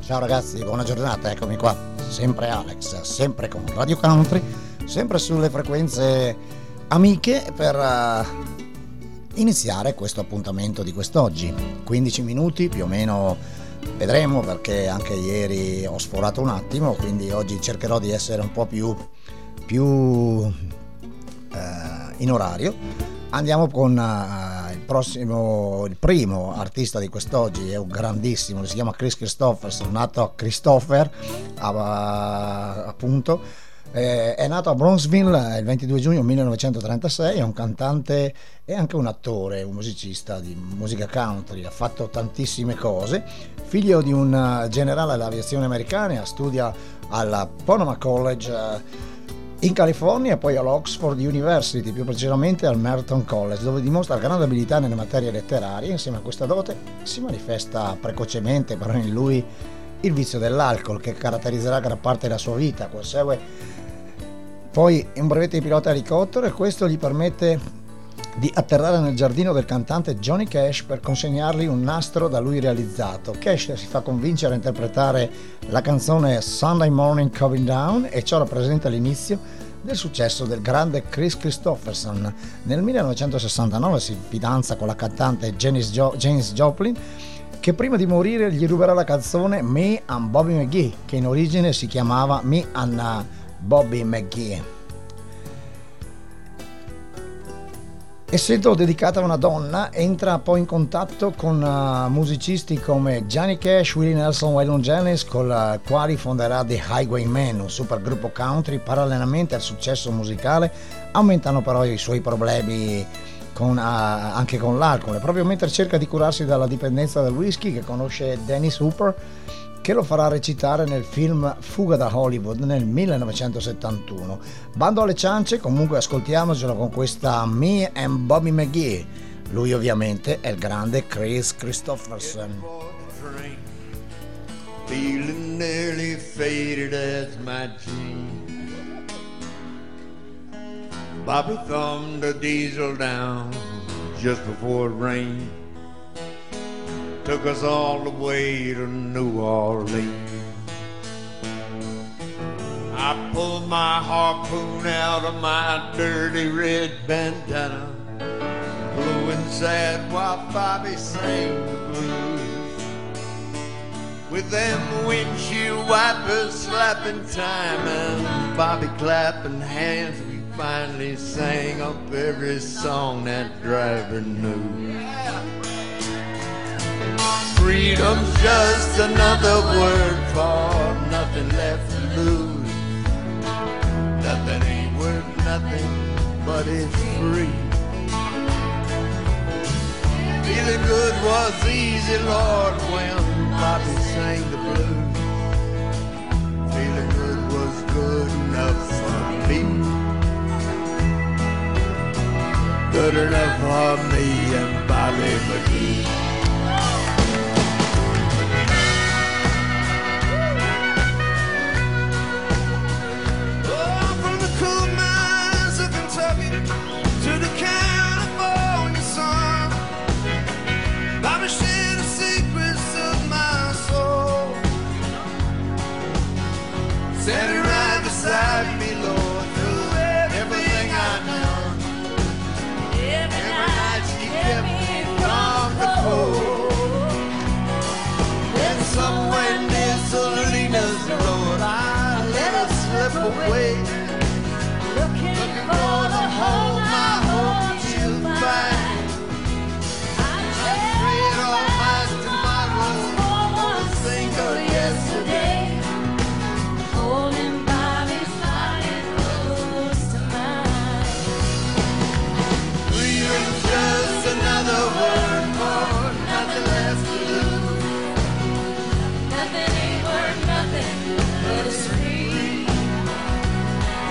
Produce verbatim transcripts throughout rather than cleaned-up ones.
Ciao ragazzi, buona giornata, eccomi qua, sempre Alex, sempre con Radio Country, sempre sulle frequenze amiche per uh, iniziare questo appuntamento di quest'oggi. quindici minuti più o meno, vedremo, perché anche ieri ho sforato un attimo, quindi oggi cercherò di essere un po' più, più uh, in orario. Andiamo con uh, il prossimo, il primo artista di quest'oggi, è un grandissimo, si chiama Kris Kristofferson, nato a Christopher, uh, appunto, eh, è nato a Bronxville il ventidue giugno millenovecentotrentasei, è un cantante e anche un attore, un musicista di musica country, ha fatto tantissime cose, figlio di un generale dell'aviazione americana, studia alla Ponoma College uh, in California e poi all'Oxford University, più precisamente al Merton College, dove dimostra grande abilità nelle materie letterarie. Insieme a questa dote si manifesta precocemente però in lui il vizio dell'alcol, che caratterizzerà gran parte della sua vita. Consegue poi un brevetto di pilota elicottero e questo gli permette di atterrare nel giardino del cantante Johnny Cash per consegnargli un nastro da lui realizzato. Cash si fa convincere a interpretare la canzone Sunday Morning Coming Down e ciò rappresenta l'inizio del successo del grande Kris Kristofferson. Nel millenovecentosessantanove si fidanza con la cantante Janis, jo- Janis Joplin, che prima di morire gli ruberà la canzone Me and Bobby McGee, che in origine si chiamava Me and Bobby McGee. Essendo dedicata a una donna, entra poi in contatto con uh, musicisti come Johnny Cash, Willie Nelson, Waylon Jennings, con i quali fonderà The Highwaymen, un supergruppo country. Parallelamente al successo musicale aumentano però i suoi problemi con, uh, anche con l'alcol, proprio mentre cerca di curarsi dalla dipendenza dal whisky, che conosce Dennis Hooper, che lo farà recitare nel film Fuga da Hollywood nel millenovecentosettantuno. Bando alle ciance, comunque ascoltiamocelo con questa Me and Bobby McGee. Lui ovviamente è il grande Kris Kristofferson. Feeling nearly faded as my jeans. Bobby thumbed the diesel down just before it rained. Took us all the way to New Orleans. I pulled my harpoon out of my dirty red bandana, blue and sad while Bobby sang the blues. With them windshield wipers slapping time and Bobby clapping hands, we finally sang up every song that driver knew. Freedom's just another word for nothing left to lose. Nothing ain't worth nothing, but it's free. Feeling good was easy, Lord, when Bobby sang the blues. Feeling good was good enough for me. Good enough for me and Bobby McGee. To the California sun, Bobby shared the secrets of my soul. Sat right beside me, Lord, through everything I've done. Every night she kept me from the cold. And somewhere near Salinas, Lord, I let her slip away, looking for the home I hope she'll find. I prayed all my tomorrow for a single yesterday, holding Bobby's body close to mine. Freedom's just another word for nothing left to lose. Nothing ain't worth nothing but it's free.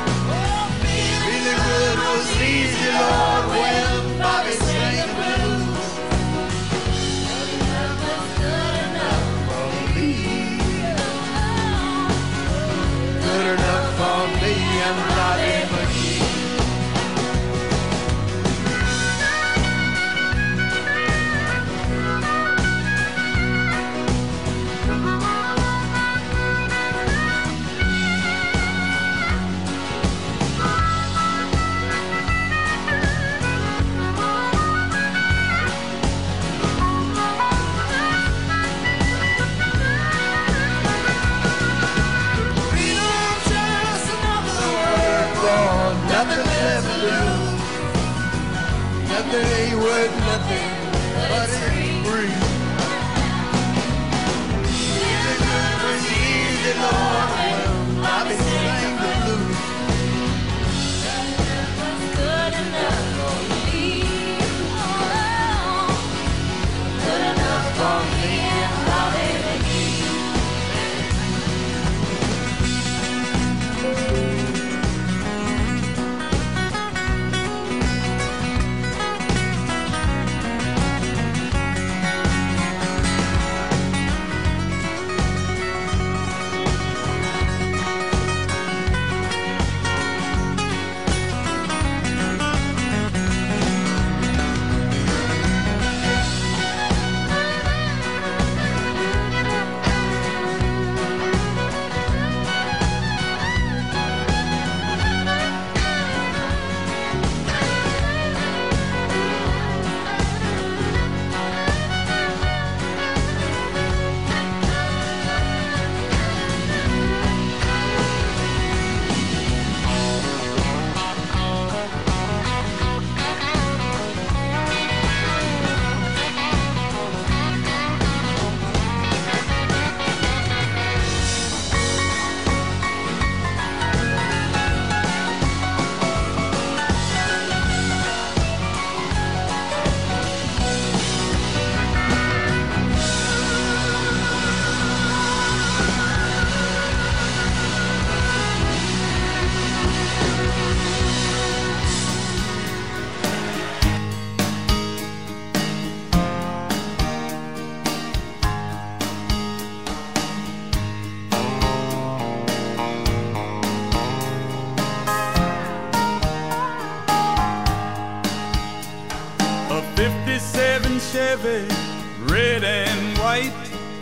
white,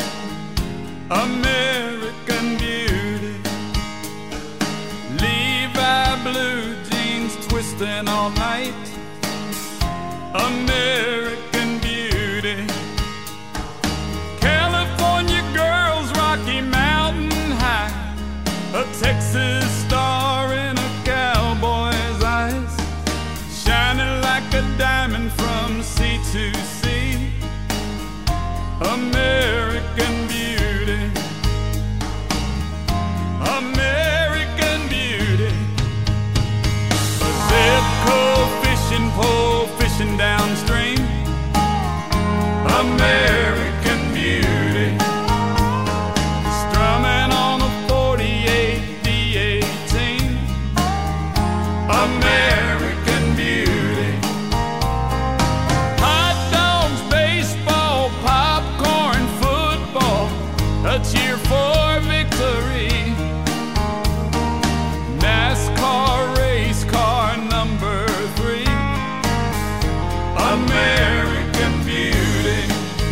American beauty. Levi blue jeans twisting all night, American beauty. California girls, Rocky Mountain High, a Texas star in a cowboy's eyes, shining like a diamond from sea to sea, American beauty. American beauty. A Zipco fishing pole fishing downstream, American beauty. Strumming on a forty-eight D eighteen, American beauty. Hot dogs, baseball, popcorn, football, a cheer for victory. NASCAR race car number three, American beauty.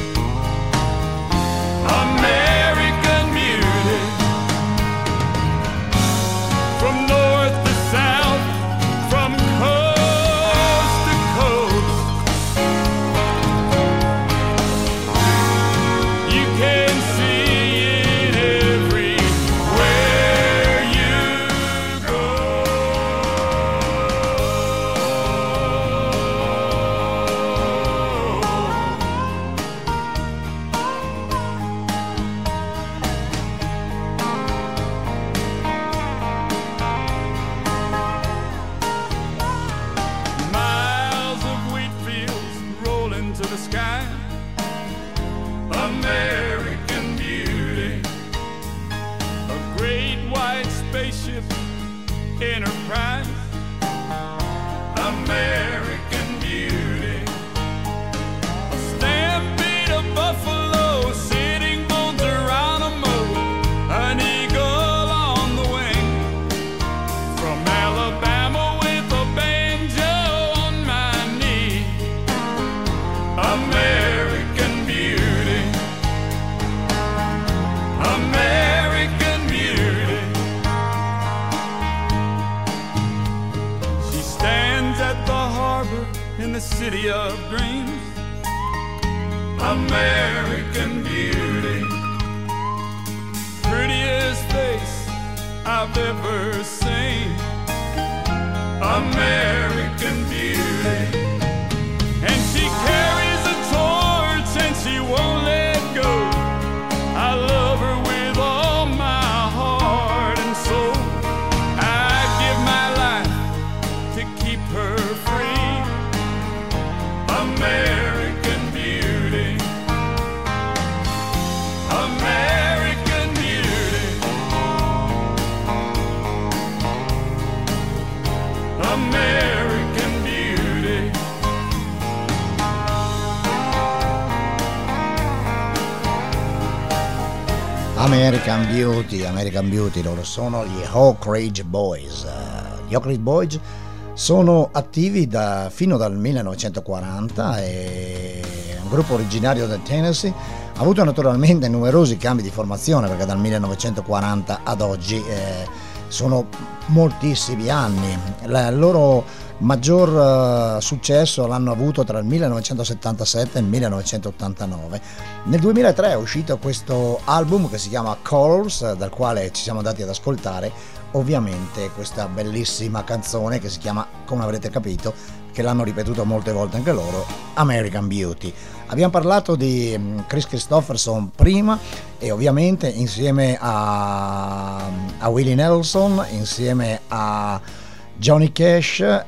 American beauty. From north to south, from coast to coast, you can see it everywhere you go. Miles of wheat fields roll into the sky, American beauty. A great white spaceship, Enterprise, American beauty. A stampede of buffalo, Sitting Bull, Geronimo, an eagle on the wing. From Alabama with a banjo on my knee, American beauty. American beauty. She stands at the harbor in the city of dreams, American beauty. Prettiest face I've ever seen, American beauty. And she carries a torch and she won't let go. I love her with all my heart and soul. I give my life to keep her free, American beauty. American beauty. American beauty. American Beauty, American Beauty, loro sono gli Oak Ridge Boys. Uh, gli Oak Ridge Boys sono attivi da, fino dal millenovecentoquaranta, e un gruppo originario del Tennessee. Ha avuto naturalmente numerosi cambi di formazione, perché dal millenovecentoquaranta ad oggi eh, sono moltissimi anni. Il loro maggior uh, successo l'hanno avuto tra il millenovecentosettantasette e il millenovecentottantanove. Nel duemilatré è uscito questo album che si chiama Colors, dal quale ci siamo andati ad ascoltare ovviamente questa bellissima canzone che si chiama, come avrete capito, che l'hanno ripetuto molte volte anche loro, American Beauty. Abbiamo parlato di Kris Kristofferson prima, e ovviamente insieme a, a Willie Nelson, insieme a Johnny Cash,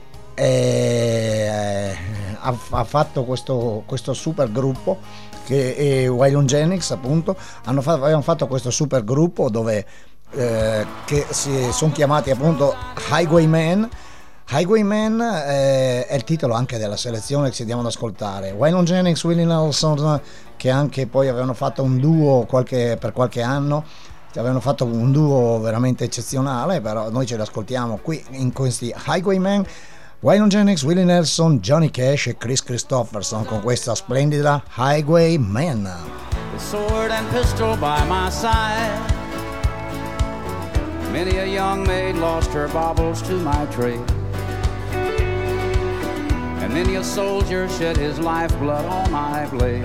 e ha, ha fatto questo, questo super gruppo che è Waylon Jennings, appunto. Hanno fatto, avevano fatto questo super gruppo dove eh, che si sono chiamati appunto Highwaymen. Highwaymen eh, è il titolo anche della selezione che ci andiamo ad ascoltare. Waylon Jennings, Willie Nelson, che anche poi avevano fatto un duo qualche, per qualche anno, avevano fatto un duo veramente eccezionale, però noi ce l'ascoltiamo qui in questi Highwaymen. Waylon Jennings, Willie Nelson, Johnny Cash e Kris Kristofferson con questa splendida Highwaymen. sword and pistol by my side. Many a young maid lost her baubles to my trade, and many a soldier shed his lifeblood on my blade.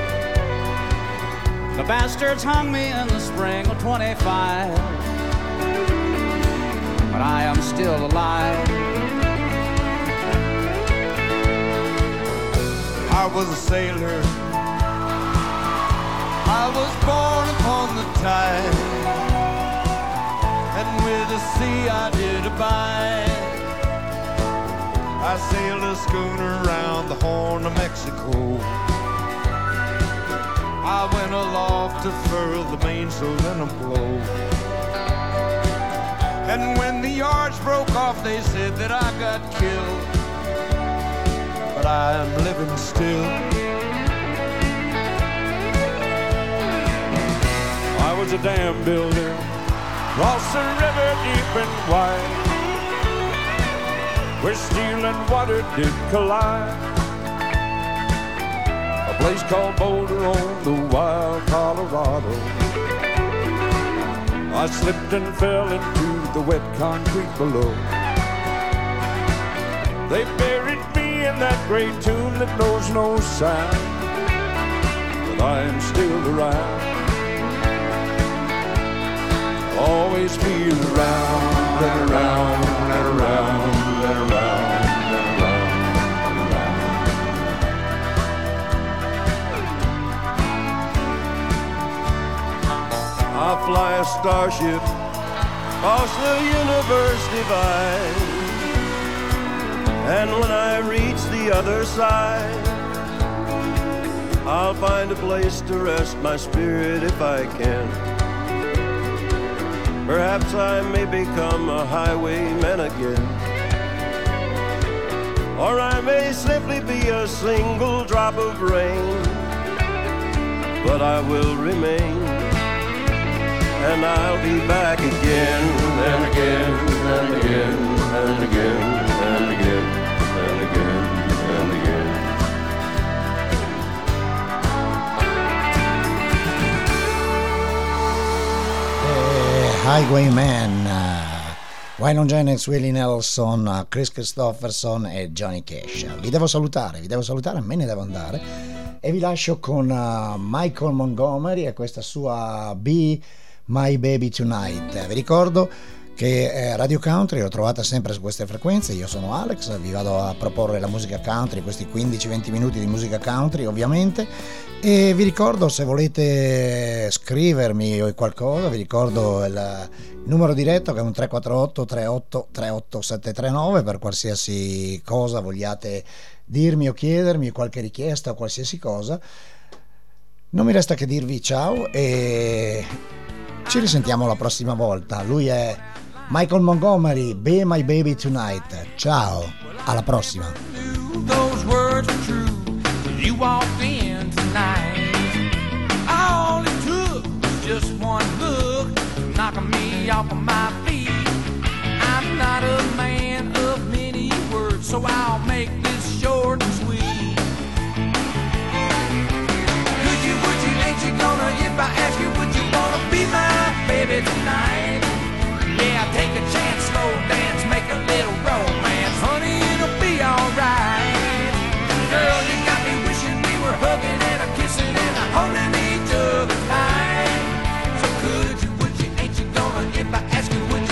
The bastards hung me in the spring of twenty-five, but I am still alive. I was a sailor, I was born upon the tide, and with the sea I did abide. I sailed a schooner around the Horn of Mexico. I went aloft to furl the mainsail in a blow. And when the yards broke off, they said that I got killed, but I'm living still. I was a dam builder, across the river deep and wide, where steel and water did collide. A place called Boulder on the wild Colorado. I slipped and fell into the wet concrete below. They buried me in that great tomb that knows no sound, but I am still around. Always be around and around and around and around. I'll fly a starship across the universe divide, and when I reach the other side, I'll find a place to rest my spirit if I can. Perhaps I may become a highwayman again, or I may simply be a single drop of rain, but I will remain. And I'll be back again and again and again and again and again and again and again. Eh, Highwayman, uh, Waylon Jennings, Willie Nelson, uh, Chris Christopherson e Johnny Cash. Vi devo salutare, vi devo salutare, me ne devo andare e vi lascio con uh, Michael Montgomery e questa sua Be My Baby Tonight. Vi ricordo che eh, Radio Country l'ho trovata sempre su queste frequenze. Io sono Alex, vi vado a proporre la musica country, questi quindici venti minuti di musica country ovviamente, e vi ricordo, se volete scrivermi o qualcosa, vi ricordo il, il numero diretto che è un tre quattro otto tre otto tre otto sette tre nove per qualsiasi cosa vogliate dirmi o chiedermi, qualche richiesta o qualsiasi cosa. Non mi resta che dirvi ciao e ci risentiamo la prossima volta. Lui è Michael Montgomery, Be My Baby Tonight. Ciao, alla prossima. Those words were true. You walked in tonight. All it took was just one look, knocking me off of my feet. I'm not a man of many words, so I'll make this short and sweet. Could you, would you, ain't you gonna, if I ask you, would you wanna be my baby tonight? Yeah, take a chance, slow dance, make a little romance. Honey, it'll be alright. Girl, you got me wishing we were hugging and a kissing and a holding each other tight. So could you, would you, ain't you gonna, if I ask you, would you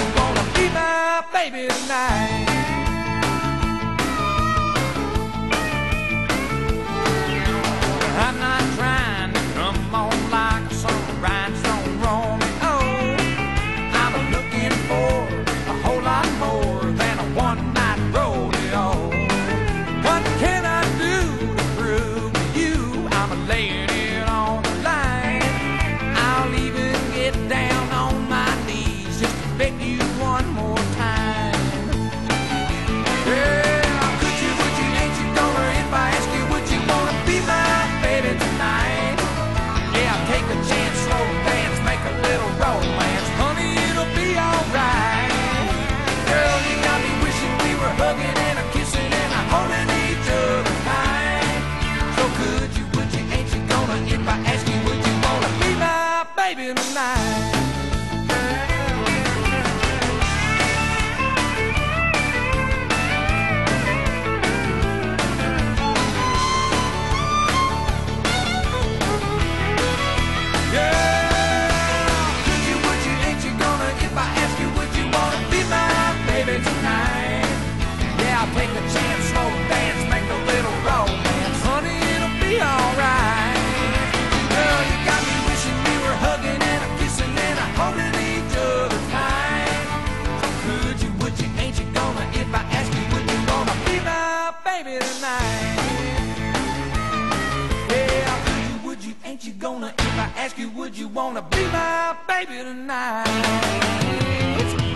you gonna, if I ask you, would you wanna be my baby tonight?